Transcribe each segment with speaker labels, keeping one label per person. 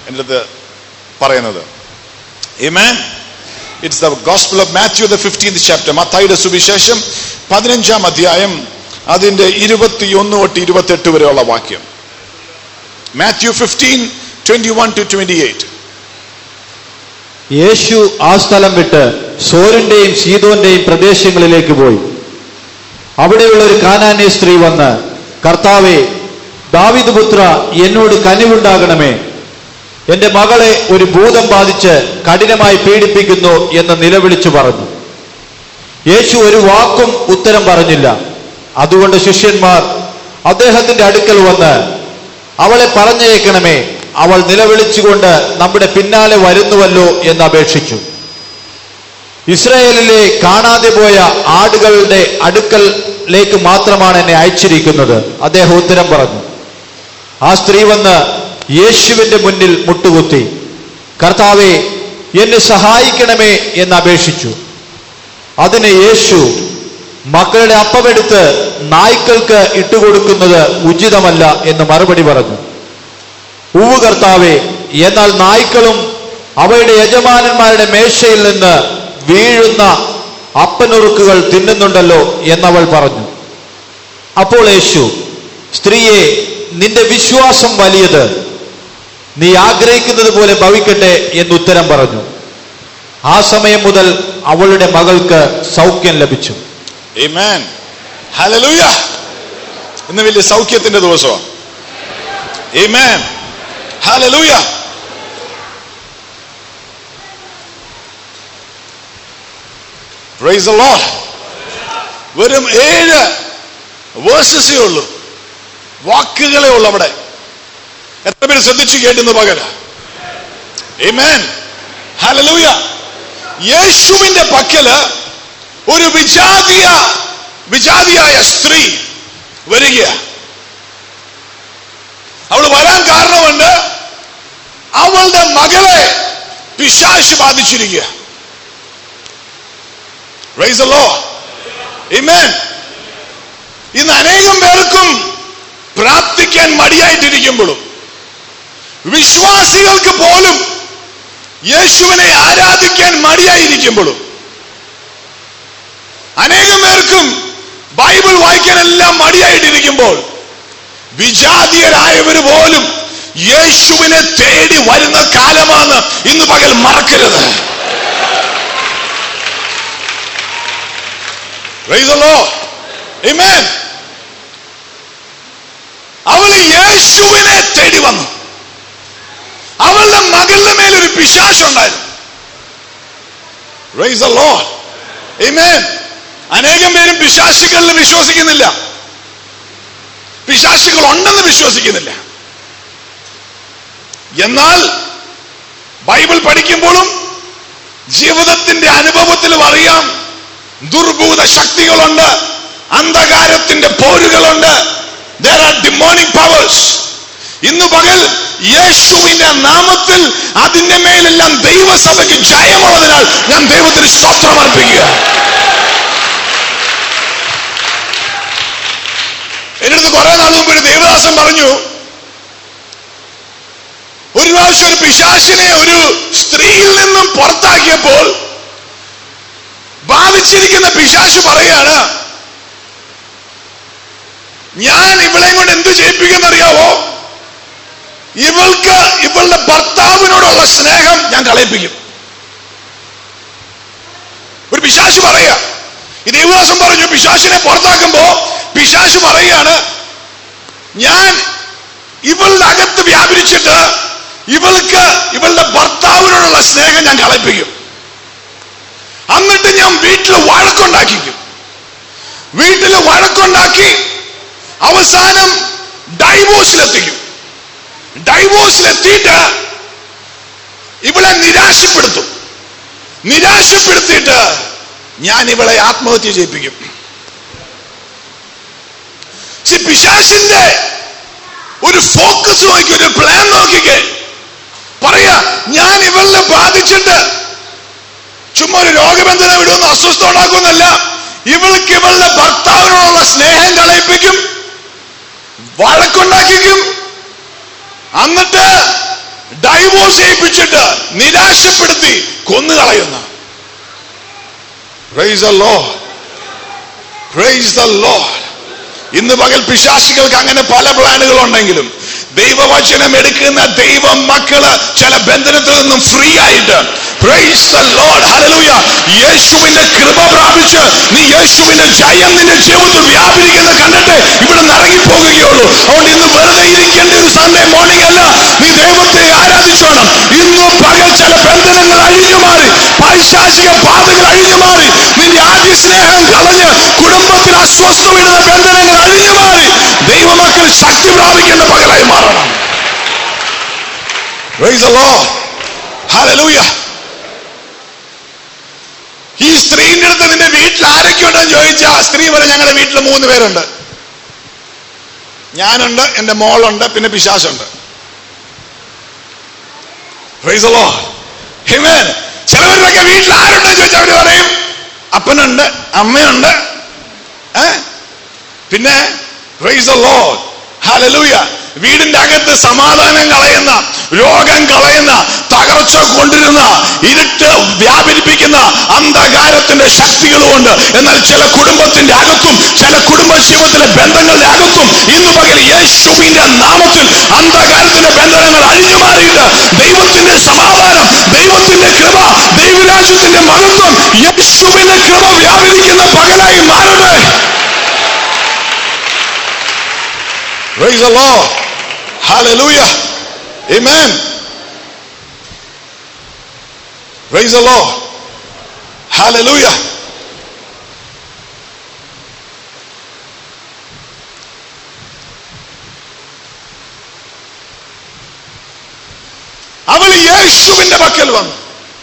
Speaker 1: എൻ്റെ അടുത്ത് പറയുന്നത്. Amen. It's the Gospel of Matthew, the 15th chapter. മത്തായിയുടെ സുവിശേഷം 15-ാം അധ്യായം അതിന്റെ 21 തൊട്ട് 28 വരെയുള്ള വാക്യം. Matthew 15:21-28.
Speaker 2: യേശു ആ സ്ഥലം വിട്ട് സോരിന്റെയും സീദോന്റെയും പ്രദേശങ്ങളിലേക്ക് പോയി. അവിടെയുള്ള ഒരു കാനാന്യ സ്ത്രീ വന്ന്, കർത്താവേ, ദാവീദ് പുത്ര, എന്നോട് കനിവുണ്ടാകണമേ, എന്റെ മകളെ ഒരു ഭൂതം ബാധിച്ച് കഠിനമായി പീഡിപ്പിക്കുന്നു എന്ന് നിലവിളിച്ചു പറഞ്ഞു. യേശു ഒരു വാക്കും ഉത്തരം പറഞ്ഞില്ല. അതുകൊണ്ട് ശിഷ്യന്മാർ അദ്ദേഹത്തിന്റെ അടുക്കൽ വന്ന്, അവളെ പറഞ്ഞയക്കണമേ, അവൾ നിലവിളിച്ചുകൊണ്ട് നമ്മുടെ പിന്നാലെ വരുന്നുവല്ലോ എന്ന് അപേക്ഷിച്ചു. ഇസ്രായേലിലെ കാണാതെ പോയ ആടുകളുടെ അടുക്കലേക്ക് മാത്രമാണ് എന്നെ അയച്ചിരിക്കുന്നത്, അദ്ദേഹം ഉത്തരം പറഞ്ഞു. ആ സ്ത്രീ വന്ന് യേശുവിന്റെ മുന്നിൽ മുട്ടുകുത്തി, കർത്താവേ, എന്നെ സഹായിക്കണമേ എന്ന് അപേക്ഷിച്ചു. അതിന് യേശു, മക്കളുടെ അപ്പമെടുത്ത് നായ്ക്കൾക്ക് ഇട്ടുകൊടുക്കുന്നത് ഉചിതമല്ല എന്ന് മറുപടി പറഞ്ഞു. ഉവ്വ് കർത്താവേ, എന്നാൽ നായ്ക്കളും അവയുടെ യജമാനന്മാരുടെ മേശയിൽ നിന്ന് വീഴുന്ന അപ്പനുറുക്കുകൾ തിന്നുന്നുണ്ടല്ലോ എന്നവൾ പറഞ്ഞു. അപ്പോൾ യേശു, സ്ത്രീയെ, നിന്റെ വിശ്വാസം വലിയത്, നീ ആഗ്രഹിക്കുന്നത് പോലെ ഭവിക്കട്ടെ എന്നുത്തരം പറഞ്ഞു. ആ സമയം മുതൽ അവളുടെ മകൾക്ക് സൗഖ്യം ലഭിച്ചു.
Speaker 1: Amen. Hallelujah. ഇന്ന് വലിയ സൗഖ്യത്തിന്റെ ദിവസമാണ്. Amen. Hallelujah. Praise the Lord. വെറും 7 വേഴ്സസേ ഉള്ളൂ, വാക്കുകളേ ഉള്ളൂ അവിടെ. എത്ര പേര് ശ്രദ്ധിച്ചു കേട്ടുന്ന പകല? Amen. Hallelujah. യേശുവിന്റെ പക്കല് ഒരു വിജാതിയായ സ്ത്രീ വരിക. അവൾ വരാൻ കാരണമുണ്ട്. അവളുടെ മകളെ പിശാച് ബാധിച്ചിരിക്കുക. Praise the Lord. Amen. ഇന്ന് അനേകം പേർക്കും പ്രാർത്ഥിക്കാൻ മടിയായിട്ടിരിക്കുമ്പോഴും വിശ്വാസികൾക്ക് പോലും യേശുവിനെ ആരാധിക്കാൻ മടിയായിരിക്കുമ്പോഴും അനേകം പേർക്കും ബൈബിൾ വായിക്കാൻ എല്ലാം മടിയായിട്ടിരിക്കുമ്പോൾ വിജാതീയരായവർ പോലും യേശുവിനെ തേടി വരുന്ന കാലമാണ് ഇന്ന് പകൽ മറക്കരുത്. Praise the Lord. Amen. അവൾ യേശുവിനെ തേടി വന്നു. അവളുടെ മകളുടെ മേലൊരു പിശാചുണ്ടായിരുന്നു. Praise the Lord. Amen. അനേകം പേരും പിശാചുകളിൽ വിശ്വസിക്കുന്നില്ല, പിശാചുകൾ ഉണ്ടെന്ന് വിശ്വസിക്കുന്നില്ല. എന്നാൽ ബൈബിൾ പഠിക്കുമ്പോഴും ജീവിതത്തിന്റെ അനുഭവത്തിലും അറിയാം, ദുർഭൂത ശക്തികളുണ്ട്, അന്ധകാരത്തിന്റെ പോരുകളുണ്ട്. There are demonic powers. ഇന്ന് പകൽ യേശുവിന്റെ നാമത്തിൽ അതിന്റെ മേലെല്ലാം ദൈവസഭയ്ക്ക് ജയമുള്ളതിനാൽ ഞാൻ ദൈവത്തിന് സ്തോത്രം അർപ്പിക്കുക. എന്റെ അടുത്ത് കുറെ നാൾ മുമ്പ് ഒരു ദേവദാസൻ പറഞ്ഞു, ഒരു പ്രാവശ്യം ഒരു പിശാചിനെ ഒരു സ്ത്രീയിൽ നിന്നും പുറത്താക്കിയപ്പോൾ ബാധിച്ചിരിക്കുന്ന പിശാച് പറയാണ്, ഞാൻ ഇവളെ കൊണ്ട് എന്ത് ചെയ്യിപ്പിക്കുന്നറിയാവോ? ഇവൾക്ക് ഇവളുടെ ഭർത്താവിനോടുള്ള സ്നേഹം ഞാൻ കളയിപ്പിക്കും. ഒരു പിശാച് പറയാ. ഈ ദേവദാസൻ പറഞ്ഞു, പിശാചിനെ പുറത്താക്കുമ്പോ പിശാച് പറയാണ്, ഞാൻ ഇവളുടെ അകത്ത് വ്യാപരിച്ചിട്ട് ഇവൾക്ക് ഇവളുടെ ഭർത്താവിനോടുള്ള സ്നേഹം ഞാൻ കളയിപ്പിക്കും. എന്നിട്ട് ഞാൻ വീട്ടിൽ വഴക്കുണ്ടാക്കിക്കും. വീട്ടിൽ വഴക്കുണ്ടാക്കി അവസാനം ഡൈവോഴ്സിലെത്തിക്കും. ഡൈവോഴ്സിലെത്തിയിട്ട് ഇവളെ നിരാശപ്പെടുത്തും. നിരാശപ്പെടുത്തിയിട്ട് ഞാൻ ഇവളെ ആത്മഹത്യ ചെയ്യിപ്പിക്കും. പിശാചിന്റെ ഒരു ഫോക്കസ് നോക്കി, ഒരു പ്ലാൻ നോക്കിക്കേ. പറയാ, ഞാൻ ഇവളെ ബാധിച്ചിട്ട് ചുമ്മാ ഒരു രോഗബന്ധന വിടുമെന്ന് അസ്വസ്ഥ ഉണ്ടാക്കുന്നല്ല, ഇവൾക്ക് ഇവളുടെ ഭർത്താവിനോടുള്ള സ്നേഹം കളയിപ്പിക്കും, വഴക്കുണ്ടാക്കിക്കും, എന്നിട്ട് ഡിവോഴ്സ് ചെയ്യിപ്പിച്ചിട്ട് നിരാശപ്പെടുത്തി കൊന്നുകളയുന്ന. Praise the Lord. Praise the Lord. ഇന്ന് പകൽ പിശാചികൾക്ക് അങ്ങനെ പല പ്ലാനുകളുണ്ടെങ്കിലും ദൈവവചനം എടുക്കുന്ന ദൈവ മക്കള് ചില ബന്ധനത്തിൽ നിന്നും ഫ്രീ ആയിട്ട്, പ്രൈസ് ദ ലോർഡ്, ഹല്ലേലൂയ, യേശുവിന്റെ കൃപ പ്രാപിച്ച് നീ യേശുവിന്റെ ജയം നിന്റെ ജീവിതത്തിൽ വ്യാപരിക്കുന്ന കണ്ടിട്ട് ഇവിടെ നിന്ന് ഇറങ്ങിപ്പോകുകയുള്ളൂ. അതുകൊണ്ട് ഇന്ന് വെറുതെ ഇരിക്കേണ്ട ഒരു സൺഡേ മോർണിംഗ് അല്ല, നീ ദൈവത്തെ ആരാധിച്ചോണം. ഇന്ന് പകൽ ചില ബന്ധനങ്ങൾ അഴിഞ്ഞു മാറി, പൈശാചിക പാതകൾ അഴിഞ്ഞു മാറി, നിന്റെ ആദ്യ സ്നേഹം കളഞ്ഞ് കുടുംബത്തിൽ അസ്വസ്ഥ വിടുന്ന ബന്ധനങ്ങൾ അഴിഞ്ഞു മാറി ദൈവമക്കൾ ശക്തി പ്രാപിക്കേണ്ട പകലായി മാറണം. Praise the Lord. Hallelujah. ഈ സ്ത്രീന്റെ അടുത്ത് നിന്റെ വീട്ടിൽ ആരൊക്കെ ഉണ്ടെന്ന് ചോദിച്ചാ സ്ത്രീ പറയും, ഞങ്ങളുടെ വീട്ടിൽ 3 പേരുണ്ട്. ഞാനുണ്ട്, എന്റെ മോളുണ്ട്, പിന്നെ പിശാചുണ്ട്. Praise the Lord. Amen. ചിലവരുടെയൊക്കെ വീട്ടിൽ ആരുണ്ടെന്ന് ചോദിച്ചാൽ അവര് പറയും അപ്പനുണ്ട്, അമ്മയുണ്ട്, പിന്നെ praise the Lord. Hallelujah. വീടിന്റെ അകത്ത് സമാധാനം കളയുന്ന, രോഗം കളയുന്ന, തകർച്ച കൊണ്ടിരുന്ന, ഇരുട്ട് വ്യാപരിപ്പിക്കുന്ന അന്ധകാരത്തിന്റെ ശക്തികളുമുണ്ട്. എന്നാൽ ചില കുടുംബത്തിന്റെ അകത്തും ചില കുടുംബജീവിതത്തിലെ ബന്ധങ്ങളുടെ അകത്തും ഇന്ന് പകൽ യേശുവിന്റെ നാമത്തിൽ അന്ധകാരത്തിന്റെ ബന്ധനങ്ങൾ അഴിഞ്ഞു മാറിയിട്ട് ദൈവത്തിന്റെ സമാധാനം, ദൈവത്തിന്റെ കൃപ, ദൈവരാജ്യത്തിന്റെ മഹത്വം, യേശുവിന്റെ കൃപ വ്യാപരിക്കുന്ന പകലായി മാറട്ടെ. Praise the Lord. Hallelujah. Amen. Praise the Lord. Hallelujah. അവൾ യേശുവിന്റെ പക്കൽ വന്നു.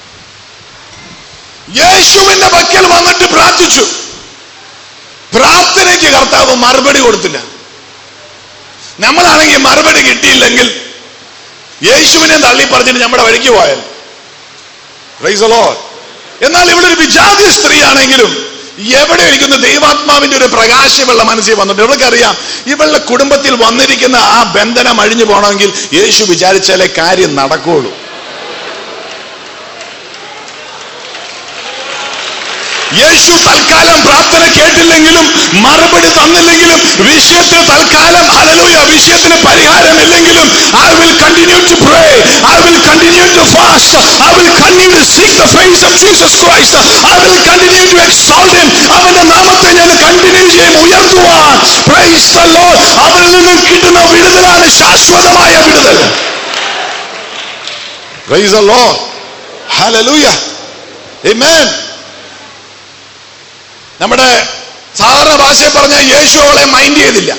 Speaker 1: യേശുവിന്റെ പക്കൽ വന്നിട്ട് പ്രാർത്ഥിച്ചു. പ്രാർത്ഥനയ്ക്ക് കർത്താവ് മറുപടി കൊടുത്തില്ല. നമ്മളാണെങ്കിൽ മറുപടി കിട്ടിയില്ലെങ്കിൽ യേശുവിനെ തള്ളി പറഞ്ഞിട്ട് നമ്മുടെ വഴിക്ക് പോയാൽ. Praise the Lord. എന്നാൽ ഇവിടെ ഒരു വിജാതി സ്ത്രീ ആണെങ്കിലും എവിടെ ഇരിക്കുന്ന ദൈവാത്മാവിന്റെ ഒരു പ്രകാശം ഇവളുടെ മനസ്സിൽ വന്നിട്ട് ഇവൾക്കറിയാം ഇവളുടെ കുടുംബത്തിൽ വന്നിരിക്കുന്ന ആ ബന്ധനം അഴിഞ്ഞു പോകണമെങ്കിൽ യേശു വിചാരിച്ചാലേ കാര്യം നടക്കുള്ളൂ. യേശു തൽക്കാലം പ്രാർത്ഥന കേട്ടില്ലെങ്കിലും മറുപടി തന്നില്ലെങ്കിലും വിഷയത്തിന് തൽക്കാലം ഹല്ലേലൂയ വിഷയത്തിന് പരിഹാരമില്ലെങ്കിലും I will continue to pray, I will continue to fast, I will continue to seek the face of Jesus Christ, I will continue to exalt him. അവന്റെ നാമത്തെ ഞാൻ കണ്ടിന്യൂ ചെയ്യും, ഉയർത്തുവാൻ. Praise the Lord. അവരിൽ നിന്നും കിട്ടുന്ന വിടുതലാണ് ശാശ്വതമായ വിടുതൽ. Praise the Lord. Hallelujah. Amen. നമ്മുടെ സാധാരണ ഭാഷയിൽ പറഞ്ഞ യേശു അവളെ മൈൻഡ് ചെയ്തില്ല.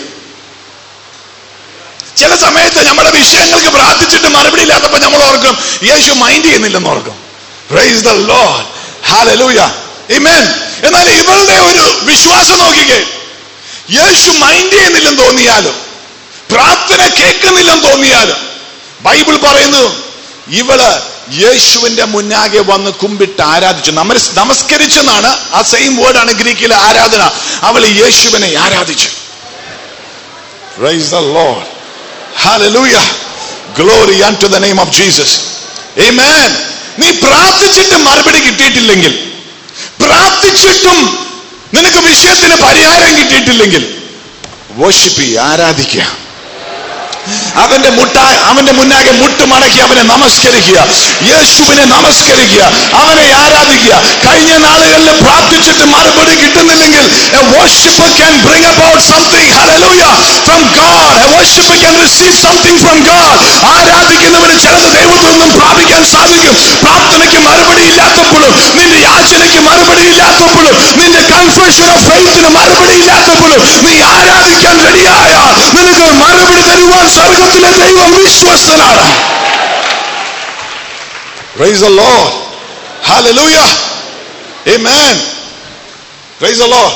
Speaker 1: ചില സമയത്ത് നമ്മുടെ വിഷയങ്ങൾക്ക് പ്രാർത്ഥിച്ചിട്ട് മറുപടി ഇല്ലാത്തപ്പോൾ നമ്മൾ ഓർക്കും യേശു മൈൻഡ് ചെയ്യുന്നില്ലെന്ന് ഓർക്കും. Praise the Lord. Hallelujah. Amen. എന്നാൽ ഇവളുടെ ഒരു വിശ്വാസം നോക്കിക്കേ, യേശു മൈൻഡ് ചെയ്യുന്നില്ലെന്ന് തോന്നിയാലും പ്രാർത്ഥന കേൾക്കുന്നില്ലെന്ന് തോന്നിയാലും ബൈബിൾ പറയുന്നു ഇവള് യേശുവിന്റെ മുന്നാകെ വന്ന് കുമ്പിട്ട് ആരാധിച്ചു. നമസ്കരിച്ചെന്നാണ് ആ സെയിം വേർഡാണ് ഗ്രീക്കിലെ ആരാധന. അവൾ യേശുവിനെ ആരാധിച്ചു. Praise the Lord. Hallelujah. Glory unto the name of Jesus. Amen. നീ പ്രാർത്ഥിച്ചിട്ട് മറുപടി കിട്ടിയിട്ടില്ലെങ്കിൽ, പ്രാർത്ഥിച്ചിട്ടും നിനക്ക് വിഷയത്തിന് പരിഹാരം കിട്ടിയിട്ടില്ലെങ്കിൽ വർഷിപ്പ് ആരാധിക്കുക. അവന്റെ മുന്നാകെ മുട്ടുമടക്കി അവനെ നമസ്കരിക്കുക, യേശുവിനെ നമസ്കരിക്കുക, അവനെ ആരാധിക്കുക. കഴിഞ്ഞ നാളുകളിൽ പ്രാർത്ഥിച്ചിട്ട് മറുപടി കിട്ടുന്നില്ലെങ്കിൽ a worshipper can bring about something, hallelujah, from God. A worshipper can receive something from God. ആരാധിക്കുന്നവന് ചിലത് ദൈവത്തിൽ നിന്നും പ്രാപിക്കാൻ സാധിക്കും. പ്രാർത്ഥനയ്ക്ക് മറുപടി ഇല്ലാത്തപ്പോഴും, നിന്റെ യാചനയ്ക്ക് മറുപടി ഇല്ലാത്തപ്പോഴും, നിന്റെ കൺഫെഷൻ ഓഫ് ഫെയ്ത്തിന് മറുപടി ഇല്ലാത്തപ്പോഴും നീ ആരാധിക്കാൻ റെഡിയായാൽ നിനക്ക് മറുപടി തരുവാൻ സ്വർഗ്ഗത്തിലെ ദൈവം വിശ്വസ്തനാണ്. Praise the Lord. Hallelujah. Amen. Praise the Lord.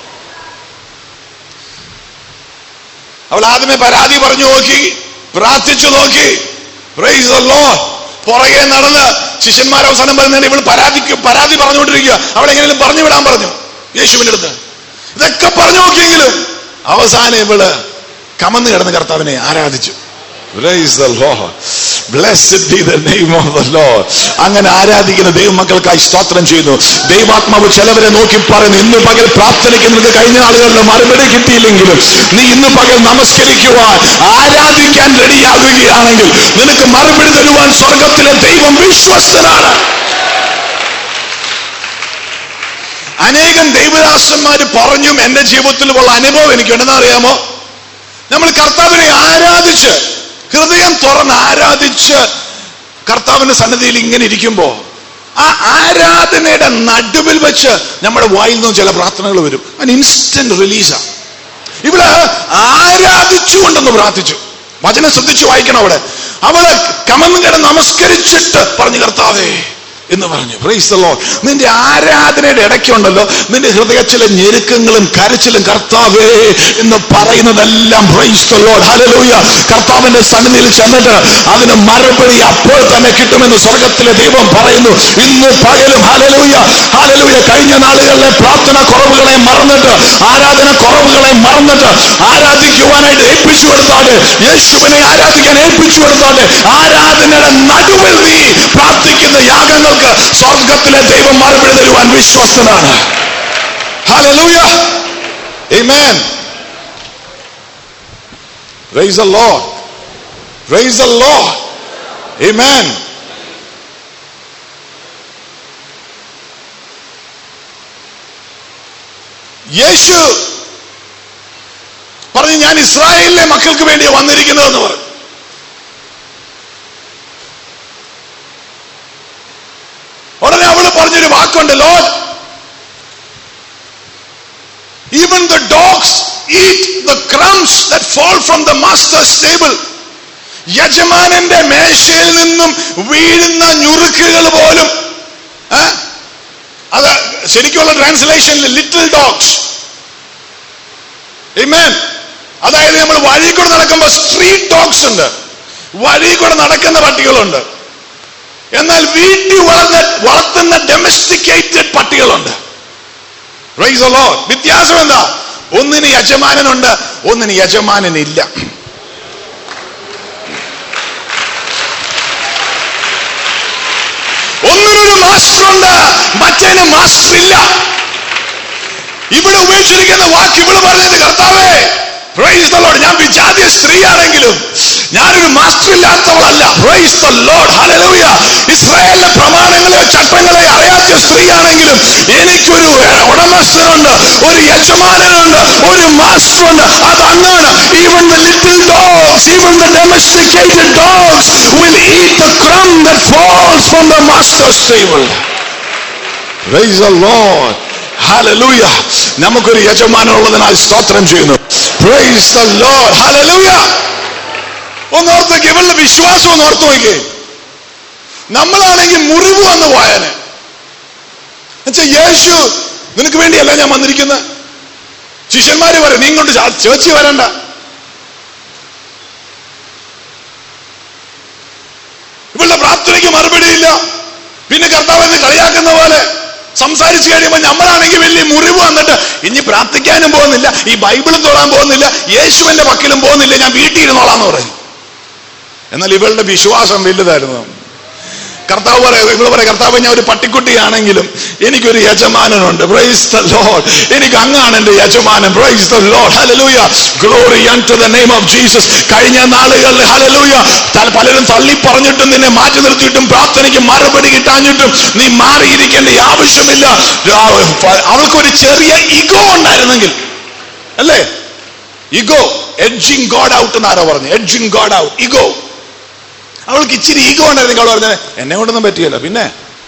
Speaker 1: അവൾ ആദ്യമേ പരാതി പറഞ്ഞു നോക്കി, പ്രാർത്ഥിച്ചു നോക്കി. Praise the Lord. പുറകെ നടന്ന് ശിഷ്യന്മാർ അവസാനം പറയുന്നതിന് ഇവൾ പരാതി പറഞ്ഞുകൊണ്ടിരിക്കുക. അവളെങ്ങനെയും പറഞ്ഞു വിടാൻ പറഞ്ഞു യേശുവിന്റെ അടുത്ത്. ഇതൊക്കെ പറഞ്ഞു നോക്കിയെങ്കിലും അവസാനം ഇവള് കമന്ന് കിടന്ന് കർത്താവിനെ ആരാധിച്ചു. Praise the Lord. Blessed be the name of the Lord. അങ്ങനെ ആരാധിക്കുന്ന ദൈവമക്കൾക്കായി സ്തോത്രം ചെയ്യുന്നു. ദൈവാത്മാവ് ചിലവരെ നോക്കി പറയുന്നു, ഇന്ന് പകൽ പ്രാർത്ഥനയ്ക്ക് നിനക്ക് കഴിഞ്ഞ ആളുകളുടെ മറുപടി കിട്ടിയില്ലെങ്കിലും നീ ഇന്ന് പകൽ നമസ്കരിക്കുവാൻ ആരാധിക്കാൻ റെഡിയാകുകയാണെങ്കിൽ നിനക്ക് മറുപടി തരുവാൻ സ്വർഗത്തിലെ ദൈവം വിശ്വസ്തനാണ്. അനേകം ദൈവദാസന്മാര് പറഞ്ഞും എന്റെ ജീവിതത്തിലുള്ള അനുഭവം എനിക്കുണ്ടെന്ന് അറിയാമോ? നമ്മൾ കർത്താവിനെ ആരാധിച്ച് ഹൃദയം തുറന്ന് ആരാധിച്ച് കർത്താവിന്റെ സന്നിധിയിൽ ഇങ്ങനെ ഇരിക്കുമ്പോ ആ ആരാധനയുടെ നടുവിൽ വെച്ച് നമ്മുടെ വായിൽ നിന്നും ചില പ്രാർത്ഥനകൾ വരും. ഇൻസ്റ്റന്റ് റിലീസാ. ഇവിടെ ആരാധിച്ചുകൊണ്ടെന്ന് പ്രാർത്ഥിച്ചു. വചനം ശ്രദ്ധിച്ചു വായിക്കണം. അവള് കമന്ന് കിടന്ന് നമസ്കരിച്ചിട്ട് പറഞ്ഞു കർത്താവേ എന്ന് പറഞ്ഞു. Praise the Lord. നിന്റെ ആരാധനയുടെ ഇടയ്ക്കുണ്ടല്ലോ നിന്റെ ഹൃദയത്തിലെ ഞെരുക്കങ്ങളും കരച്ചിലും കർത്താവേ എന്ന് പറയുന്നതെല്ലാം പ്രൈസ് ദി ലോർഡ്, ഹല്ലേലൂയ, കർത്താവിന്റെ സന്നിധിയിൽ ചെന്നിട്ട് അതിന് മറുപടി അപ്പോൾ തന്നെ കിട്ടുമെന്ന് സ്വർഗത്തിലെ ദൈവം പറയുന്നു. ഇന്ന് പകലും ഹല്ലേലൂയ, ഹല്ലേലൂയ, കഴിഞ്ഞ നാളുകളിലെ പ്രാർത്ഥന കുറവുകളെ മറന്നിട്ട് ആരാധന കുറവുകളെ മറന്നിട്ട് ആരാധിക്കുവാനായിട്ട് ഏൽപ്പിച്ചു കൊടുത്താട്ടെ. യേശുവിനെ ആരാധിക്കാൻ ഏൽപ്പിച്ചു കൊടുത്താട്ടെ. ആരാധനയുടെ നടുവിൽ നീ പ്രാർത്ഥിക്കുന്ന യാഗങ്ങൾ സ്വർഗത്തിലെ ദൈവം മറുപടി തരുവാൻ വിശ്വസ്തനാണ്. Hallelujah, amen. Praise the Lord, praise the Lord, amen. Yeshu പറഞ്ഞു, ഞാൻ ഇസ്രായേലിലെ മക്കൾക്ക് വേണ്ടി വന്നിരിക്കുന്നതെന്ന് പറഞ്ഞു. ഉടനെ അവള് പറഞ്ഞൊരു വാക്കുണ്ട്, Lord, even the dogs eat the crumbs that fall from the master's table. യജമാനന്റെ മേശയിൽ നിന്നും വീഴുന്ന ഞുറുക്കുകൾ പോലും, അത് ശരിക്കുള്ള ട്രാൻസ്ലേഷനിൽ ലിറ്റിൽ ഡോഗ്സ്. ആമേൻ. അതായത് നമ്മൾ വഴി കൂടെ നടക്കുമ്പോൾ സ്ട്രീറ്റ് ഡോഗ്സ് ഉണ്ട്, വഴി കൂടെ നടക്കുന്ന പട്ടികളുണ്ട്. എന്നാൽ വീട്ടിൽ വളർത്തുന്ന ഡൊമസ്റ്റിക്കേറ്റഡ് പട്ടികളുണ്ട്. Praise the Lord. വ്യത്യാസം എന്താ? ഒന്നിന് യജമാനനുണ്ട്, ഒന്നിന് യജമാനനില്ല. ഒന്നിനൊരു മാസ്റ്റർ ഉണ്ട്, മറ്റേന് മാസ്റ്റർ ഇല്ല. ഇവിടെ ഉപയോഗിച്ചിരിക്കുന്ന വാക്ക് ഇവിടെ പറഞ്ഞത്, കർത്താവേ പ്രൈസ് ദി ലോർഡ്, ഞാൻ വിജാതീയ സ്ത്രീയാണെങ്കിലും ഞാനൊരു മാസ്റ്റർ ഇല്ലാത്തവളല്ല. Praise the Lord, hallelujah. ഇസ്രായേലിലെ പ്രമാണങ്ങളെയോ ചട്ടങ്ങളെയോ അറിയാത്ത സ്ത്രീയാണെങ്കിലും എനിക്കൊരു ഉടമസ്ഥനുണ്ട്, ഒരു യജമാനനുണ്ട്, ഒരു മാസ്റ്റർ ഉണ്ട്. അതങ്ങാണ്. Even the little dogs, even the domesticated dogs will eat the crumb that falls from the master's table. Praise the Lord. Hallelujah. നമുക്കൊരു യജമാനനുള്ളതിനാൽ സ്തോത്രം ചെയ്യുന്നു. Praise the Lord, hallelujah. ഒന്നോർത്ത് ഇവളുടെ വിശ്വാസം ഒന്ന് ഓർത്തു നോക്കിയേ. നമ്മളാണെങ്കിൽ മുറിവ് വന്നു പോയാന്. എന്നുവെച്ചാൽ യേശു നിനക്ക് വേണ്ടിയല്ല ഞാൻ വന്നിരിക്കുന്നത്. ശിഷ്യന്മാര് പറയും, നീ കൊണ്ട് ചേർച്ചി വരണ്ട. ഇവളുടെ പ്രാർത്ഥനയ്ക്ക് മറുപടിയില്ല. പിന്നെ കർത്താവിനെ കളിയാക്കുന്ന പോലെ സംസാരിച്ചു കഴിയുമ്പോൾ നമ്മളാണെങ്കിൽ വലിയ മുറിവ് വന്നിട്ട് ഇനി പ്രാർത്ഥിക്കാനും പോകുന്നില്ല, ഈ ബൈബിളും തൊടാൻ പോകുന്നില്ല, യേശുവിന്റെ പക്കലും പോകുന്നില്ല, ഞാൻ വീട്ടിൽ ഇരുന്നോളാന്ന് പറയും. എന്നാൽ ഇവളുടെ വിശ്വാസം വലുതായിരുന്നു. കർത്താവ് ഇവള് പറയാം, കർത്താവ് ഞാൻ ഒരു പട്ടിക്കുട്ടിയാണെങ്കിലും എനിക്കൊരു യജമാനനുണ്ട്. Praise the Lord. എനിക്ക് അങ്ങാണ് എന്റെ യജമാനൻ. Praise the Lord, hallelujah. Glory unto the name of Jesus. കഴിഞ്ഞ നാളുകളിൽ ഹല്ലേലൂയ പലരും തള്ളി പറഞ്ഞിട്ടും നിന്നെ മാറ്റി നിർത്തിയിട്ടും പ്രാർത്ഥനയ്ക്ക് മറുപടി കിട്ടാഞ്ഞിട്ടും നീ മാറിയിരിക്കേണ്ട ആവശ്യമില്ല. അവൾക്കൊരു ചെറിയ ഇഗോ ഉണ്ടായിരുന്നെങ്കിൽ, അല്ലേ? ഇഗോ, എഡ്ജിങ് ഗോഡ് ഔട്ട് എന്നാരോ പറഞ്ഞു. Edging God out, ego. അവൾക്ക് ഇച്ചിരി ഈഗോ ഉണ്ടായിരുന്നു. അവൾ പറഞ്ഞത് എന്നെ കൊണ്ടൊന്നും പറ്റിയല്ല, പിന്നെ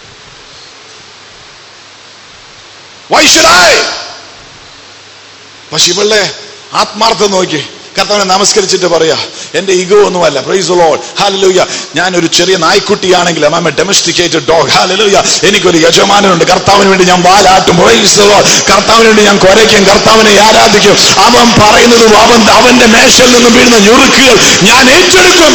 Speaker 1: why should I? പക്ഷെ ഇവളുടെ ആത്മാർത്ഥം നോക്കി. കർത്താവിനെ നമസ്കരിച്ചിട്ട് പറയാ, എന്റെ ഈഗോ ഒന്നുമല്ല. Praise the Lord, hallelujah. ഞാനൊരു ചെറിയ നായ്ക്കുട്ടിയാണെങ്കിലും I am a domesticated dog. Hallelujah. എനിക്കൊരു യജമാനനുണ്ട്. കർത്താവിന് വേണ്ടി ഞാൻ വാലാട്ടും. Praise the Lord. കർത്താവിന് വേണ്ടി ഞാൻ കുരയ്ക്കും, കർത്താവിനെ ആരാധിക്കും. അവൻ പറയുന്നതും അവന്റെ മേശയിൽ നിന്നും വീഴുന്ന ഞുറുക്കുകൾ ഞാൻ ഏറ്റെടുക്കും.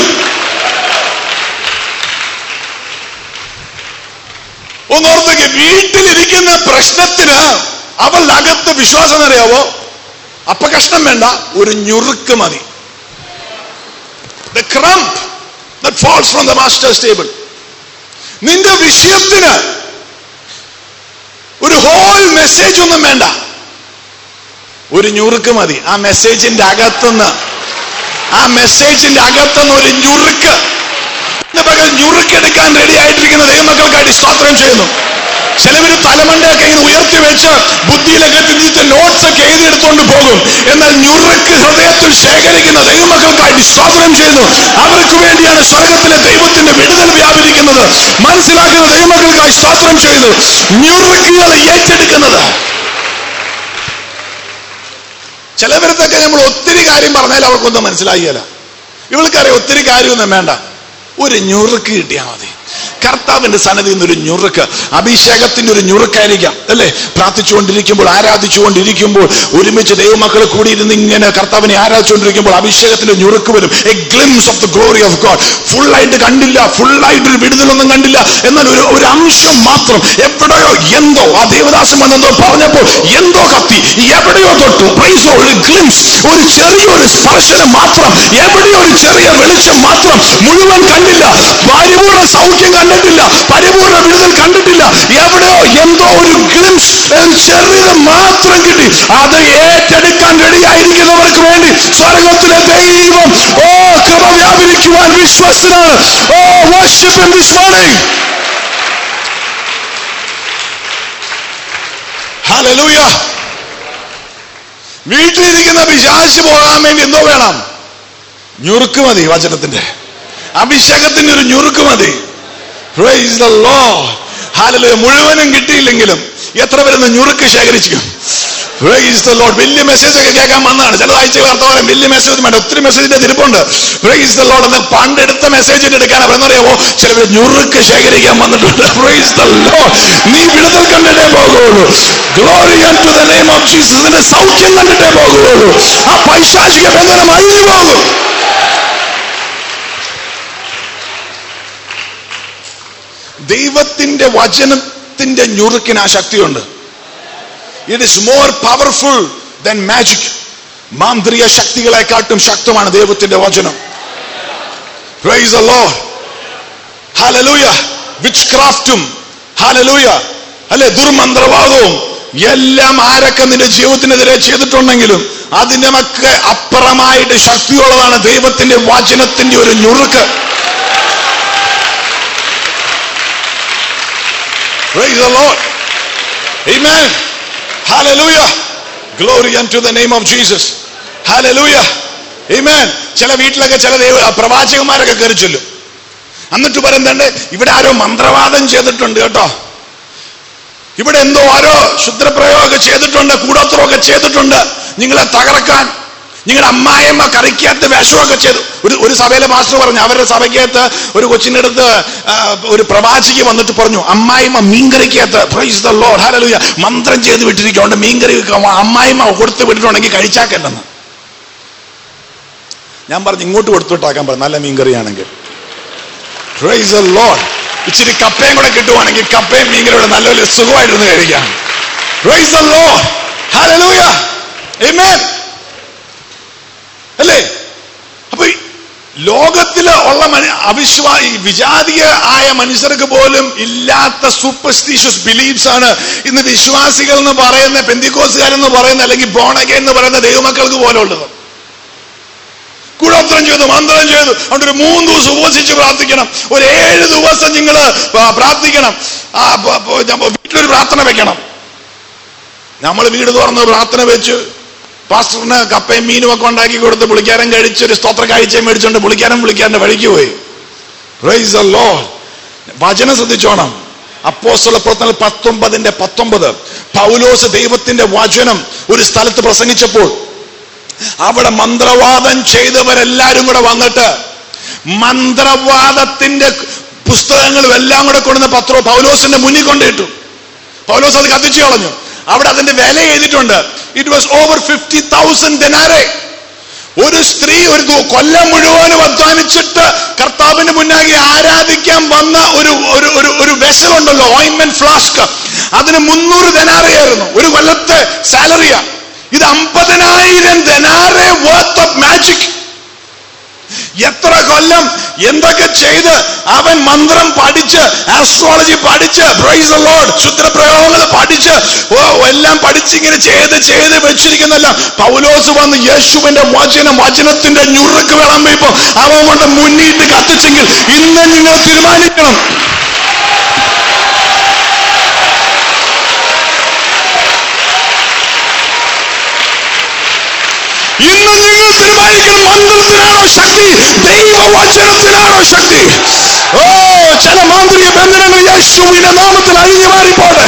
Speaker 1: ഒന്നോർത്തേക്ക്, വീട്ടിലിരിക്കുന്ന പ്രശ്നത്തിന് അവളുടെ അകത്ത് വിശ്വാസം എന്നറിയാവോ? അപ്പ കഷ്ണം വേണ്ട, ഒരു ഞുറുക്ക് മതി. The crumb that falls from the master's table. നിന്റെ വിഷയത്തിന് ഒരു ഹോൾ മെസ്സേജ് ഒന്നും വേണ്ട, ഒരു ഞുറുക്ക് മതി. ആ മെസ്സേജിന്റെ അകത്തുനിന്ന് ഒരു ഞുറുക്ക്, ഞുറുക്കെടുക്കാൻ റെഡി ആയിട്ടിരിക്കുന്ന ദൈവമക്കൾക്കായിട്ട് സ്തോത്രം ചെയ്യുന്നു. ചിലവര് തലമണ്ടയൊക്കെ ഇങ്ങനെ ഉയർത്തി വെച്ച് ബുദ്ധിയിലൊക്കെ തിരിച്ച് നോട്ട്സ് ഒക്കെ എഴുതിയെടുത്തോണ്ട് പോകും. എന്നാൽ ഞുറുക്ക് ഹൃദയത്തിൽ ശേഖരിക്കുന്ന ദൈവമക്കൾക്കായിട്ട് സ്തോത്രം ചെയ്യുന്നു. അവർക്ക് വേണ്ടിയാണ് സ്വർഗത്തിലെ ദൈവത്തിന്റെ വിടുതൽ വ്യാപരിക്കുന്നത്. മനസ്സിലാക്കുന്ന ദൈവമക്കൾക്കായി സ്തോത്രം ചെയ്യുന്നു. ഞുറുക്കുകൾ ഏറ്റെടുക്കുന്നത്. ചിലവരത്തൊക്കെ നമ്മൾ ഒത്തിരി കാര്യം പറഞ്ഞാൽ അവർക്കൊന്നും മനസ്സിലായില്ല. ഇവൾക്കറിയാം ഒത്തിരി കാര്യമൊന്നും വേണ്ട, ഒരു ഞുറുക്ക് കിട്ടിയാൽ മതി. കർത്താവിന്റെ സന്നിധിയിൽ നിന്നൊരു ഞുറുക്ക്, അഭിഷേകത്തിന്റെ ഒരു ഞുറുക്കായിരിക്കാം അല്ലെ. പ്രാർത്ഥിച്ചുകൊണ്ടിരിക്കുമ്പോൾ, ആരാധിച്ചുകൊണ്ടിരിക്കുമ്പോൾ, ഒരുമിച്ച് ദൈവമക്കൾ കൂടിയിരുന്ന് ഇങ്ങനെ കർത്താവിനെ ആരാധിച്ചുകൊണ്ടിരിക്കുമ്പോൾ അഭിഷേകത്തിന്റെ ഞുറുക്ക് വരും. A glimpse of the glory of God. ഫുള്ളായിട്ട് കണ്ടില്ല, ഫുള്ളായിട്ടൊരു വിടുതലൊന്നും കണ്ടില്ല, എന്നാൽ ഒരു അംശം മാത്രം. എവിടെയോ എന്തോ ആ ദേവദാസൻ വന്നെന്തോ പറഞ്ഞപ്പോൾ എന്തോ കത്തി, എവിടെയോ തൊട്ടു. Praise the Lord. ഗ്ലിംസ്, ഒരു ചെറിയൊരു സ്പർശനം മാത്രം, എവിടെയോ ഒരു ചെറിയ വെളിച്ചം മാത്രം. മുഴുവൻ കണ്ടില്ല, പരിപൂർണ്ണ സൗഖ്യം കണ്ടിട്ടില്ല, പരിപൂർണ്ണ വിടുതൽ കണ്ടിട്ടില്ല. എവിടെയോ എന്തോ ഒരു ഗ്ലിംസ്, ചെറിയത് മാത്രം കിട്ടി. അത് ഏറ്റെടുക്കാൻ റെഡിയായിരിക്കുന്നവർക്ക് വേണ്ടി സ്വർഗത്തിലെ ദൈവം കൃപ വ്യാപരിക്കുവാൻ വിശ്വസ്തനാണ്. worship him this morning. Hallelujah. വീട്ടിലിരിക്കുന്ന പിശാച് പോകാൻ വേണ്ടി എന്തോ വേണം? ഞുറുക്ക് മതി. വചനത്തിന്റെ അഭിഷേകത്തിന്റെ ഒരു ഞുറുക്ക് മതി. Praise the Lord. Hallelujah. മുഴുവനും കിട്ടിയില്ലെങ്കിലും എത്ര പേരെന്ന് ഞുറുക്ക് ശേഖരിച്ചു? Praise the Lord. വലിയ മെസ്സേജ് ഒക്കെ കേൾക്കാൻ വന്നതാണ്. ചില ആഴ്ചകൾ അർത്ഥം വലിയ മെസ്സേജ് വേണ്ട, ഒത്തിരി മെസ്സേജിന്റെ തിരുപ്പുണ്ട്. Praise the Lord. എന്നാൽ പണ്ടെടുത്ത മെസ്സേജിന്റെ എടുക്കാനാ എന്നറിയാമോ? ചിലവർ ഞുറുക്ക് ശേഖരിക്കാൻ വന്നിട്ടുണ്ട്. Praise the Lord. നീ വിടുതൽ കണ്ടിട്ടേ പോകുള്ളൂ. Glory unto the name of Jesus. നിന്റെ സൗഖ്യം കണ്ടിട്ടേ പോകുള്ളൂ. ആ പൈശാചിക ബന്ധനം അഴിഞ്ഞു പോകും. ദൈവത്തിന്റെ വചനത്തിന്റെ ഞുറുക്കിന് ആ ശക്തിയുണ്ട്. It is more powerful than magic. മാന്ത്രിക ശക്തികളെക്കാട്ടും ശക്തമാണ് ദൈവത്തിന്റെ വചനം. Praise the Lord. ഹല്ലേലൂയ. വിച്ച്ക്രാഫ്റ്റും ഹല്ലേലൂയ അല്ലെ, ദുർമന്ത്രവാദവും എല്ലാം ആരൊക്കെ നിന്റെ ജീവിതത്തിനെതിരെ ചെയ്തിട്ടുണ്ടെങ്കിലും അതിനൊക്കെ അപ്പുറമായിട്ട് ശക്തിയുള്ളതാണ് ദൈവത്തിന്റെ വചനത്തിന്റെ ഒരു ഞുറുക്ക്. Praise the Lord. Amen. Hallelujah. Glory unto the name of Jesus. Hallelujah. Amen. ചില വീട്ടിലൊക്കെ ചില പ്രവാചകന്മാരൊക്കെ കയറി ചൊല്ലും. എന്നിട്ട് പറയുന്നുണ്ട് ഇവിടെ ആരോ മന്ത്രവാദം ചെയ്തിട്ടുണ്ട് കേട്ടോ, ഇവിടെ എന്തോ ആരോ ക്ഷുദ്രപ്രയോഗം ചെയ്തിട്ടുണ്ട്, കൂടോത്രമൊക്കെ ചെയ്തിട്ടുണ്ട് നിങ്ങളെ തകർക്കാൻ. നിങ്ങളുടെ അമ്മായിയമ്മ കറിക്കകത്ത് വിഷമൊക്കെ ചെയ്തു. ഒരു സഭയിലെ മാസ്റ്റർ പറഞ്ഞു, അവരുടെ സഭയ്ക്കകത്ത് ഒരു കൊച്ചിൻ്റെ അടുത്ത് ഒരു പ്രവാചിക്ക് വന്നിട്ട് പറഞ്ഞു, അമ്മായിമ്മ മീൻകറിക്കകത്ത് പ്രൈസ് ദി ലോർഡ് ഹല്ലേലൂയ മന്ത്രം ചെയ്ത് വിട്ടിരിക്കുന്നുണ്ട്, മീൻകറി അമ്മായിമ്മ കൊടുത്ത് വിട്ടിട്ടുണ്ടെങ്കിൽ കഴിച്ചാക്കേണ്ടെന്ന്. ഞാൻ പറഞ്ഞു ഇങ്ങോട്ട് കൊടുത്തു വിട്ടാക്കാൻ പറഞ്ഞു, നല്ല മീൻകറിയാണെങ്കിൽ. Praise the Lord. ഇച്ചിരി കപ്പയും കൂടെ കിട്ടുവാണെങ്കിൽ കപ്പയും മീൻകറിയുടെ നല്ലൊരു സുഖമായിട്ടിരുന്ന് കഴിക്കാം. Praise the Lord hallelujah. Amen. അല്ലേ? അപ്പൊ ലോകത്തില് ഉള്ള വിജാതീയ ആയ മനുഷ്യർക്ക് പോലും ഇല്ലാത്ത സൂപ്പർസ്റ്റിഷ്യസ് ബിലീഫ്സ് ആണ് ഇന്ന് വിശ്വാസികൾ എന്ന് പറയുന്ന, പെന്തിക്കോസുകാരെന്ന് പറയുന്ന, അല്ലെങ്കിൽ ബോൺ അഗൈൻ എന്ന് പറയുന്ന ദൈവമക്കൾക്ക് പോലെ ഉള്ളത്. കൂടോത്രം ചെയ്തു, മന്ത്രം ചെയ്തു. അതുകൊണ്ട് ഒരു 3 ദിവസം ഉപവസിച്ച് പ്രാർത്ഥിക്കണം, ഒരു 7 ദിവസം നിങ്ങൾ പ്രാർത്ഥിക്കണം, വീട്ടിലൊരു പ്രാർത്ഥന വെക്കണം. നമ്മൾ വീട് തുറന്ന് പ്രാർത്ഥന വെച്ച് പാസ്റ്ററിന് കപ്പയും മീനും ഒക്കെ ഉണ്ടാക്കി കൊടുത്ത് പുളിക്കാരൻ കഴിച്ച് ഒരു സ്തോത്ര കാഴ്ചയും മേടിച്ചോണ്ട് പുളിക്കാരന്റെ വഴിക്ക് പോയി. Praise the Lord. വചനം ശ്രദ്ധിച്ചോണം. അപ്പോസ്തല പ്രവർത്തനങ്ങൾ 19:19 പൗലോസ് ദൈവത്തിന്റെ വചനം ഒരു സ്ഥലത്ത് പ്രസംഗിച്ചപ്പോൾ അവിടെ മന്ത്രവാദം ചെയ്തവരെല്ലാരും കൂടെ വന്നിട്ട് മന്ത്രവാദത്തിന്റെ പുസ്തകങ്ങളും എല്ലാം കൂടെ കൊണ്ടുവന്ന പൗലോസിന്റെ മുന്നിൽ കൊണ്ടിട്ടു. പൗലോസ് അത് കത്തിച്ചു കളഞ്ഞു. അവിടെ അതിന്റെ വില എഴുതിയിട്ടുണ്ട്. It was over 50,000 denarii. ഒരു സ്ത്രീ ഒരു കൊല്ലം മുഴുവനും അധ്വാനിച്ചിട്ട് കർത്താവിന് മുന്നാകെ ആരാധിക്കാൻ വന്ന ഒരു വെസലുണ്ടല്ലോ, ഓയിന്റ്മെന്റ് ഫ്ലാസ്ക്, അതിന് 300 denarii ആയിരുന്നു. ഒരു കൊല്ലത്തെ സാലറിയാ. ഇത് 50,000 denarii വർത്ത് ഓഫ് മാജിക്. എത്ര കൊല്ലം എന്തൊക്കെ ചെയ്ത് അവൻ മന്ത്രം പഠിച്ച്, ആസ്ട്രോളജി പഠിച്ച്, പ്രൈസ് ദി ലോർഡ്, ക്ഷുദ്രപ്രയോഗങ്ങൾ പഠിച്ച്, എല്ലാം പഠിച്ചിങ്ങനെ ചെയ്ത് വെച്ചിരിക്കുന്നല്ല. പൗലോസ് വന്ന് യേശുവിന്റെ വചനത്തിന്റെ ഞുറുക്ക് വിളമ്പിപ്പോ അവൻ കൊണ്ട് മുന്നിട്ട് കത്തിച്ചെങ്കിൽ ഇന്ന് നിങ്ങൾ തീരുമാനിക്കണം, ഇന്ന് നിങ്ങൾ തീരുമാനിക്കണം, മന്ത്രത്തിനാണോ ശക്തി, ദൈവവചനത്തിനാണോ ശക്തി? ഓ, ചില മാന്ത്രിക ബന്ധനങ്ങൾ യേശുവിന്റെ നാമത്തിൽ അഴിഞ്ഞു മാറിപ്പോട്ടെ.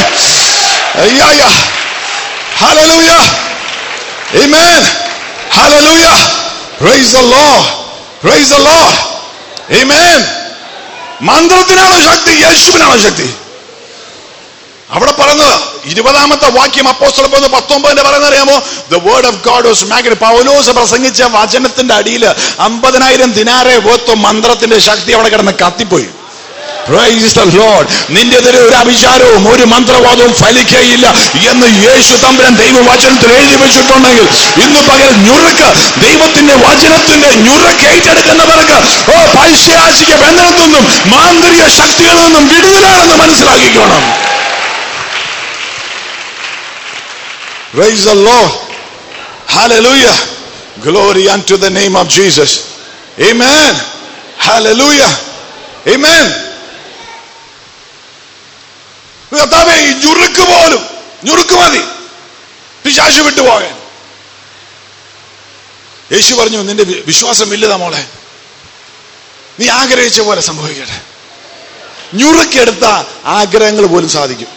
Speaker 1: Hallelujah, amen, hallelujah, praise the Lord, praise the Lord, amen. മന്ത്രത്തിനാണോ ശക്തി, യേശുവിനാണോ ശക്തി? അവിടെ പറയുന്നത് 20ാമത്തെ വാക്യം അപ്പോസ്തലൻ 19 പറയുന്നത് അറിയാമോ? The word of God was magnified. പൗലോസ് പ്രസംഗിച്ച വചനത്തിന്റെ അടിയിൽ 50,000 ദിനാരെ വേർത്ത് മന്ത്രത്തിന്റെ ശക്തി അവിടെ കിടന്ന് കത്തിപ്പോയി. Praise the Lord. നിന്റെതിരെ ഒരു അഭിചാരവും ഒരു മന്ത്രവാദവും ഫലിക്കുകയില്ല എന്ന് യേശു തമ്പുരാൻ ദൈവവചനത്തിൽ എഴുതി വെച്ചിട്ടുണ്ടെങ്കിൽ ഇന്ന് പകൽ ഞുറുക്ക്, ദൈവത്തിന്റെ വചനത്തിന്റെ ഞുറുക്ക് ഏറ്റെടുക്കുന്നവർക്ക് പൈശാചിക ബന്ധനത്തിൽ നിന്നും മാന്ത്രിക ശക്തികളിൽ നിന്നും വിടുതലാണെന്ന് മനസ്സിലാക്കിക്കണം. Praise the Lord. Hallelujah. Glory unto the name of Jesus. Amen. Hallelujah. Amen. കർത്താവേ, ഈ ഞുറുക്ക് പോലും ഞുറുക്ക് മതി പിശാച് വിട്ടുപോകാൻ. യേശു പറഞ്ഞു, നിന്റെ വിശ്വാസം വലുതാ മോളെ, നീ ആഗ്രഹിച്ച പോലെ സംഭവിക്കട്ടെ. ഞുറുക്കെടുത്ത ആഗ്രഹങ്ങൾ പോലും സാധിക്കും.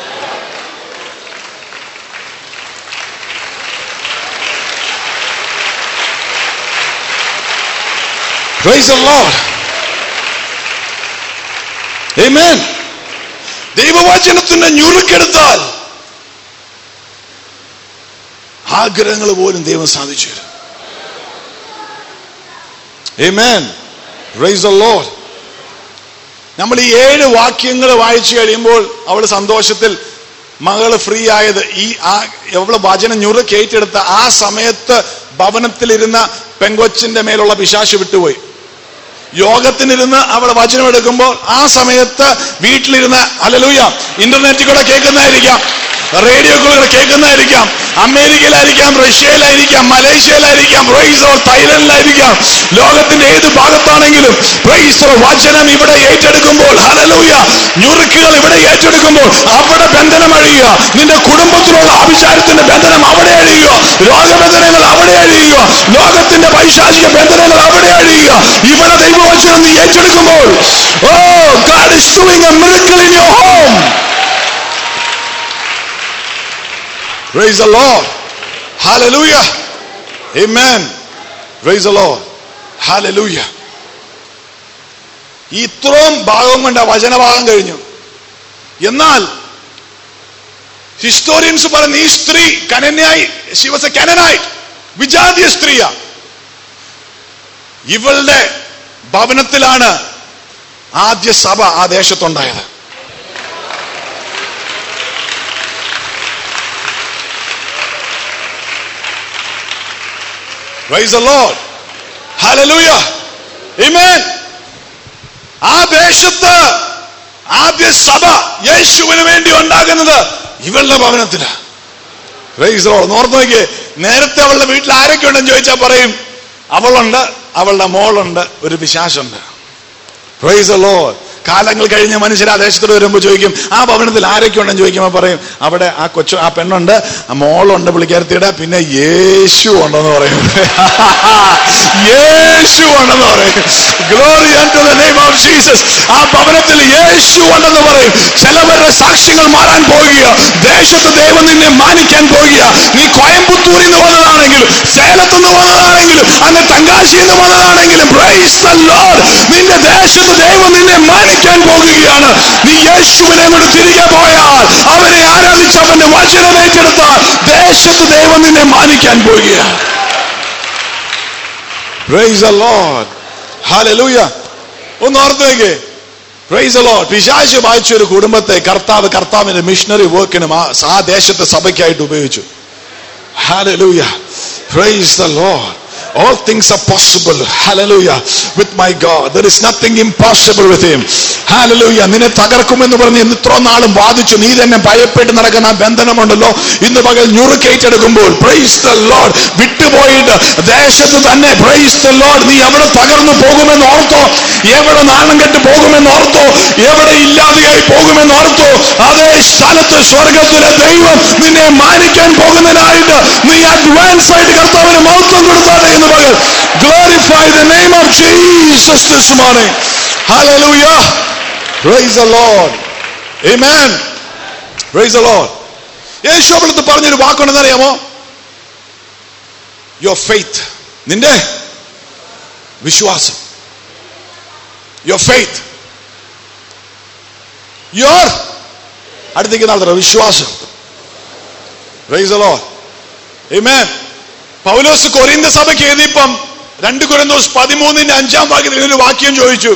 Speaker 1: Praise the Lord. Amen. ദൈവവചനത്തിന്റെ ഞുറുക്കെടുത്താൽ ആഗ്രഹങ്ങൾ പോലും ദൈവം സാധിച്ചു തരും. Amen. Praise the Lord. നമ്മൾ ഈ 7 വാക്യങ്ങൾ വായിച്ചു കഴിയുമ്പോൾ അവൾ സന്തോഷത്തിൽ മകള് ഫ്രീ ആയത്, അവള് വചനം ഞുറുക്ക് ഏറ്റെടുത്ത ആ സമയത്ത് ഭവനത്തിലിരുന്ന പെങ്കൊച്ചിന്റെ മേലുള്ള പിശാച് വിട്ടുപോയി. യോഗത്തിനിരുന്ന് അവൾ വചനം എടുക്കുമ്പോൾ ആ സമയത്ത് വീട്ടിലിരുന്ന് ഹല്ലേലൂയ ഇന്റർനെറ്റിൽ കൂടെ കേൾക്കുന്നതായിരിക്കാം, റേഡിയോ കൂടെ കേൾക്കുന്നതായിരിക്കാം, അമേരിക്കയിലായിരിക്കാം, റഷ്യയിലായിരിക്കാം, മലേഷ്യയിലായിരിക്കാം, പ്രൈസ് ദി ലോർഡ്, തായ്ലൻഡിലായിരിക്കാം, ലോകത്തിന്റെ ഏത് ഭാഗത്താണെങ്കിലും പ്രൈസ് ദി ലോർഡ്, വചനം ഇവിടെ ഏറ്റെടുക്കുമ്പോൾ ഹല്ലേലൂയ ഞുറുക്കുകൾ ഇവിടെ ഏറ്റെടുക്കുമ്പോൾ അവിടെ ബന്ധനം അഴിയുക. നിന്റെ കുടുംബത്തിലുള്ള അഭിചാരത്തിന്റെ ബന്ധനം അവിടെ അഴിയുക, രോഗബന്ധനങ്ങൾ അവിടെ അഴിയുക, ലോകത്തിന്റെ പൈശാചിക ബന്ധനങ്ങൾ അവിടെ അഴിയുക. ഇവിടെ ദൈവവചനം നീ ഏറ്റെടുക്കുമ്പോൾ God is doing a miracle in your home. Praise the Lord. Hallelujah. Amen. Praise the Lord. Hallelujah. ഇത്രയും ഭാഗം കൊണ്ട് വചനഭാഗം കഴിഞ്ഞു. എന്നാൽ ഹിസ്റ്റോറിയൻസ് പറയുന്ന ഈ സ്ത്രീ കനന്യായി, she was a Canaanite, വിജാതീയ സ്ത്രീയാ. ഇവളുടെ ഭവനത്തിലാണ് ആദ്യ സഭ ആ ദേശത്തുണ്ടായത്. Praise the Lord. Hallelujah. Amen. ആ ദേശത്ത് ആദ്യ സഭ യേശുവിന് വേണ്ടി ഉണ്ടാകുന്നത് ഇവളുടെ ഭവനത്തിലാ. Praise the Lord. ഓർത്ത് നോക്കിയേ, നേരത്തെ അവളുടെ വീട്ടിൽ ആരൊക്കെ ഉണ്ടെന്ന് ചോദിച്ചാൽ പറയും അവളുണ്ട്, അവളുടെ മോളുണ്ട്, ഒരു പിശാചുണ്ട്. Praise the Lord. കാലങ്ങൾ കഴിഞ്ഞ മനുഷ്യർ ആ ദേശത്തോട് വരുമ്പോൾ ചോദിക്കും ആ ഭവനത്തിൽ ആരൊക്കെ ഉണ്ടെന്ന് ചോദിക്കുമ്പോൾ പറയും അവിടെ ആ പെണ്ണുണ്ട്, ആ മോളുണ്ട് പുള്ളിക്കാരത്തിയുടെ, പിന്നെ യേശു ഉണ്ടെന്ന് പറയും. യേശു ഉണ്ടെന്ന് പറയും. Glory unto the name of Jesus. ആ ഭവനത്തിൽ യേശു ഉണ്ടെന്ന് പറയും. ചിലവരുടെ സാക്ഷ്യങ്ങൾ മാറാൻ പോകുക. ദേശത്ത് ദൈവം നിന്നെ മാനിക്കാൻ പോകുക. നീ കോയമ്പത്തൂരിൽ നിന്ന് വന്നതാണെങ്കിലും, സേലത്ത് നിന്ന് വന്നതാണെങ്കിലും, അങ്ങ് തങ്കാശിയിൽ നിന്ന് വന്നതാണെങ്കിലും, പ്രൈസ് ദ ലോർഡ്, നിന്റെ ദേശത്ത് ദൈവം നിന്നെ മാനിക്കാൻ പോകുകയാണ്. നീ യേശുവിനെ കൊണ്ട് തിരികെ പോയാൽ, അവനെ ആരാധിച്ച് അവന്റെ വചനം ഏറ്റെടുത്താൽ, ദേശത്ത് ദൈവം നിന്നെ മാനിക്കാൻ പോകുകയാണ്. Praise the Lord. Hallelujah. ഒന്ന് ഓർത്തേക്ക്. Praise the Lord. പിശാച് വായിച്ച ഒരു കുടുംബത്തെ കർത്താവിന്റെ മിഷണറി വർക്കിനും ആ ദേശത്തെ സഭയ്ക്കായിട്ട് ഉപയോഗിച്ചു. Hallelujah. Praise the Lord. All things are possible. Hallelujah. With my God. There is nothing impossible with him. Hallelujah. നിന്നെ തകർക്കുമെന്ന് പറഞ്ഞ് ഇത്ര നാളും വാദിച്ചു നീ തന്നെ ഭയപ്പെട്ട് നടക്കുന്ന ആ ബന്ധനമുണ്ടല്ലോ, ഇന്ന് പകൽ ഞുറുക്കേറ്റെടുക്കുമ്പോൾ praise the Lord, വിട്ടുപോയിട്ട് ദേശത്ത് തന്നെ praise the Lord, നീ എവിടെ തകർന്നു പോകുമെന്ന് ഓർത്തോ, എവിടെ നാണം കെട്ട് പോകുമെന്ന് ഓർത്തോ, എവിടെ ഇല്ലാതെയായി പോകുമെന്ന് ഓർത്തോ, അതേ സ്ഥലത്ത് സ്വർഗത്തിലെ ദൈവം നിന്നെ മാനിക്കാൻ പോകുന്നതിനായിട്ട് നീ അഡ്വാൻസ് ആയിട്ട് കർത്താവിന് മഹത്വം കൊടുത്താട്ടെ എന്ന് പകൽ. Glorify the name of Jesus this morning. Hallelujah. Praise the Lord. Amen. Praise the Lord. യേശു അവിടുത്തെ പറഞ്ഞൊരു വാക്കുണ്ടെന്ന് അറിയാമോ? Your faith. നിന്റെ വിശ്വാസം. Your faith. Your അടുത്തേക്ക് നടത്തണം വിശ്വാസം. Praise the Lord. Amen. പൗലോസ് കൊരിന്ത സഭയ്ക്ക് എഴുതിയപ്പം 2 കൊരിന്തോസ് 13:5 ഒരു വാക്യം ചോദിച്ചു.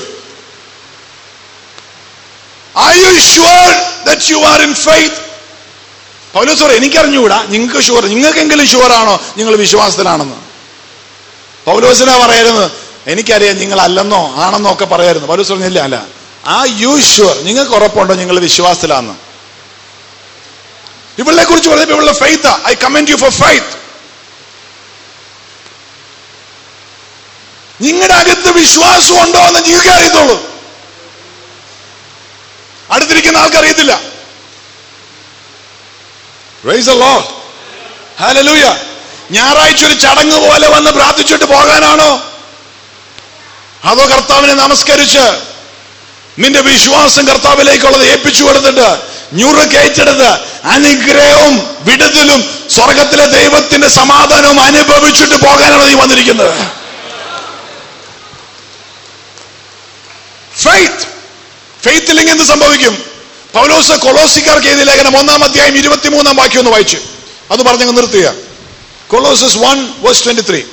Speaker 1: Are you sure that you are in faith? പൗലോസ് പറയും എനിക്കറിഞ്ഞുകൂടാ, നിങ്ങൾക്ക് ഷുവർ, നിങ്ങൾക്കെങ്കിലും ഷുവറാണോ നിങ്ങൾ വിശ്വാസത്തിലാണെന്ന്? പൗലോസിനാ പറയായിരുന്നു എനിക്കറിയാം നിങ്ങൾ അല്ലെന്നോ ആണെന്നോ ഒക്കെ പറയായിരുന്നു. പൗലോസ് പറഞ്ഞില്ല, അല്ല, ആ യു ഷുവർ, നിങ്ങൾക്ക് ഉറപ്പുണ്ടോ നിങ്ങൾ വിശ്വാസത്തിലാണെന്ന്? ഇവളെ കുറിച്ച് പറഞ്ഞപ്പോൾ ഇവളുടെ faith, I commend you for faith. നിങ്ങളുടെ അകത്ത് വിശ്വാസം ഉണ്ടോ എന്ന് നിങ്ങൾക്ക് അറിയത്തുള്ളൂ, അടുത്തിരിക്കുന്ന ആൾക്കറിയത്തില്ല. Praise the Lord. Hallelujah. ഞായറാഴ്ച ഒരു ചടങ്ങ് പോലെ വന്ന് പ്രാർത്ഥിച്ചിട്ട് പോകാനാണോ, അതോ കർത്താവിനെ നമസ്കരിച്ച് നിന്റെ വിശ്വാസം കർത്താവിലേക്കുള്ളത് ഏൽപ്പിച്ചു കൊടുത്തിട്ട് ഞുറുക്കേറ്റെടുത്ത് അനുഗ്രഹവും വിടുതലും സ്വർഗത്തിലെ ദൈവത്തിന്റെ സമാധാനവും അനുഭവിച്ചിട്ട് പോകാനാണ് നീ വന്നിരിക്കുന്നത്? ഫെയ്ത്ത്. ഫെയ്ത്ത് ഇല്ലെങ്കിൽ എന്ത് സംഭവിക്കും? പൗലോസ് കൊളോസിക്കാർക്ക് എഴുതിയ ലേഖനം 1-23 വാക്യം ഒന്ന് വായിച്ചു, അത് പറഞ്ഞങ്ങ് നിർത്തുക. കൊളോസസ് 1:23.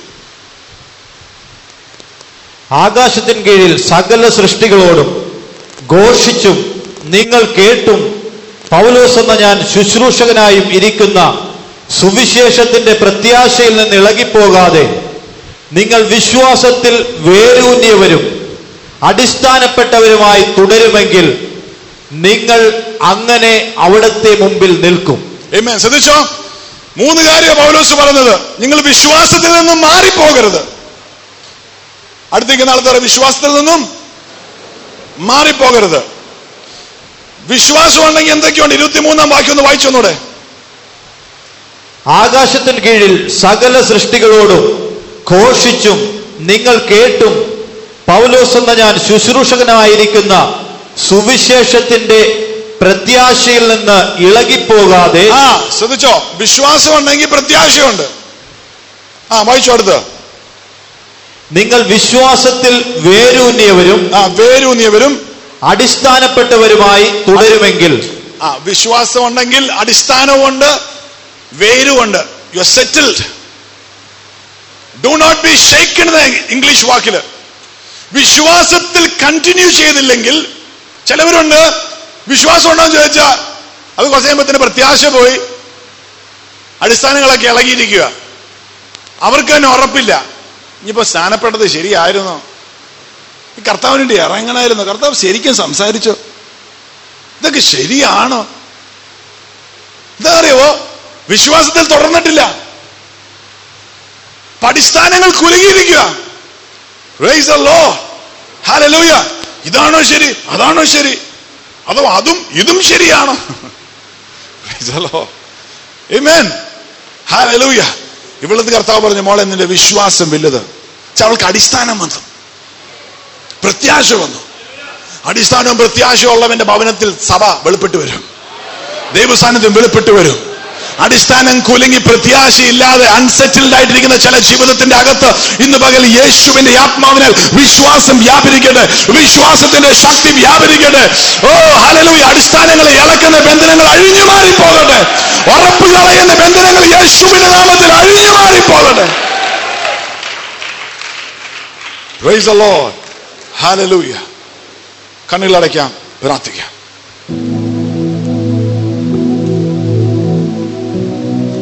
Speaker 2: ആകാശത്തിന് കീഴിൽ സകല സൃഷ്ടികളോടും ഘോഷിച്ചും നിങ്ങൾ കേട്ടും പൗലോസ് എന്ന ഞാൻ ശുശ്രൂഷകനായും ഇരിക്കുന്ന സുവിശേഷത്തിന്റെ പ്രത്യാശയിൽ നിന്ന് ഇളകിപ്പോകാതെ നിങ്ങൾ വിശ്വാസത്തിൽ വേരൂന്നിയവരും അടിസ്ഥാനപ്പെട്ടവരുമായി തുടരുമെങ്കിൽ നിങ്ങൾ അങ്ങനെ അവിടത്തെ മുമ്പിൽ നിൽക്കും.
Speaker 1: ആമേൻ. ശ്രദ്ധിച്ചോ, 3 കാര്യം പൗലോസ് പറഞ്ഞത്. നിങ്ങൾ വിശ്വാസത്തിൽ നിന്നും മാറിപ്പോകരുത്. അടുത്തേക്ക് നാളെ വിശ്വാസത്തിൽ നിന്നും മാറിപ്പോകരുത്. വിശ്വാസം ഉണ്ടെങ്കിൽ എന്തൊക്കെയുണ്ട്? 23 വാക്യം ഒന്ന് വായിച്ചു ഒന്നൂടെ.
Speaker 2: ആകാശത്തിന് കീഴിൽ സകല സൃഷ്ടികളോടും ഘോഷിച്ചും നിങ്ങൾ കേട്ടും പൗലോസ് എന്ന ഞാൻ ശുശ്രൂഷകനായിരിക്കുന്ന സുവിശേഷത്തിന്റെ പ്രത്യാശയിൽ നിന്ന് ഇളകിപ്പോകാതെ.
Speaker 1: ശ്രദ്ധിച്ചോ, വിശ്വാസം ഉണ്ടെങ്കിൽ പ്രത്യാശയുണ്ട്. വായിച്ചോ അടുത്ത്.
Speaker 2: നിങ്ങൾ വിശ്വാസത്തിൽ വേരൂന്നിയവരും അടിസ്ഥാനപ്പെട്ടവരുമായി തുടരുമെങ്കിൽ.
Speaker 1: വിശ്വാസം ഉണ്ടെങ്കിൽ അടിസ്ഥാനവുമുണ്ട്, വേരുമുണ്ട്. You are settled. Do not be shaken എന്ന ഇംഗ്ലീഷ് വാക്കില്. വിശ്വാസത്തിൽ കണ്ടിന്യൂ ചെയ്തില്ലെങ്കിൽ, ചിലവരുണ്ട് വിശ്വാസം ഉണ്ടോ എന്ന് ചോദിച്ചാൽ അത് കുറച്ച് കഴിയുമ്പത്തിന് പ്രത്യാശ പോയി, അടിസ്ഥാനങ്ങളൊക്കെ ഇളകിയിരിക്കുക, അവർക്ക് തന്നെ ഉറപ്പില്ല ഇനിയിപ്പോ സ്ഥാനപ്പെട്ടത് ശരിയായിരുന്നോ, ഈ കർത്താവിന് വേണ്ടി ഇറങ്ങണമായിരുന്നു, കർത്താവ് ശരിക്കും സംസാരിച്ചോ, ഇതൊക്കെ ശരിയാണോ? എന്താ അറിയോ, വിശ്വാസത്തിൽ തുടർന്നിട്ടില്ല, അടിസ്ഥാനങ്ങൾ കുലുങ്ങിയിരിക്കുക. Praise the Lord. Hallelujah. ഇതാണോ ശരി, അതാണോ ശരി, അതോ അതും ഇതും ശരിയാണോ? Praise the Lord. Amen. Hallelujah. ഇവിടുത്തെ കർത്താവ് പറഞ്ഞു, മോളെ നിന്റെ വിശ്വാസം വലുത്. അവൾക്ക് അടിസ്ഥാനം വന്നു, പ്രത്യാശ വന്നു. അടിസ്ഥാനവും പ്രത്യാശയും ഉള്ളവന്റെ ഭവനത്തിൽ സഭ വെളിപ്പെട്ടു വരും, ദൈവസാന്നിധ്യം വെളിപ്പെട്ടു വരും. അടിസ്ഥാനം കുലുങ്ങി പ്രത്യാശയില്ലാതെ അൺസെറ്റിൽഡ് ആയിട്ടിരിക്കുന്ന ചില ജീവിതത്തിന്റെ അകത്ത് ഇന്ന് പകൽ യേശുവിന്റെ ആത്മാവിനാൽ വിശ്വാസം വ്യാപരിക്കട്ടെ, വിശ്വാസത്തിന്റെ ശക്തി വ്യാപരിക്കട്ടെ. ഓ ഹല്ലേലൂയ. അടിസ്ഥാനങ്ങളെ ഇളക്കുന്ന ബന്ധനങ്ങൾ അഴിഞ്ഞു മാറിപ്പോകട്ടെ, ഉറപ്പ് കളയുന്ന ബന്ധനങ്ങൾ യേശുവിന്റെ നാമത്തിൽ അഴിഞ്ഞു മാറിപ്പോകട്ടെ. Praise the Lord. Hallelujah. കണ്ണുകളടയ്ക്കാം, പ്രാർത്ഥിക്കാം.